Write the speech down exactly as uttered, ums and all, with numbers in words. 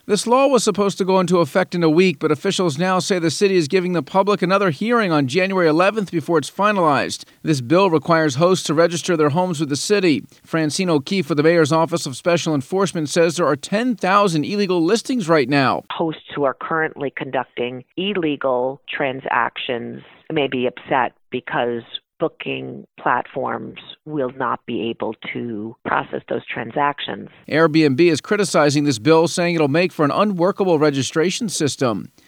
This law was supposed to go into effect in a week, but officials now say the city is giving the public another hearing on January eleventh before it's finalized. This bill requires hosts to register their homes with the city. Francine O'Keefe with the Mayor's Office of Special Enforcement says there are ten thousand illegal listings right now. Hosts who are currently conducting illegal transactions may be upset because booking platforms will not be able to process those transactions. Airbnb is criticizing this bill, saying it'll make for an unworkable registration system.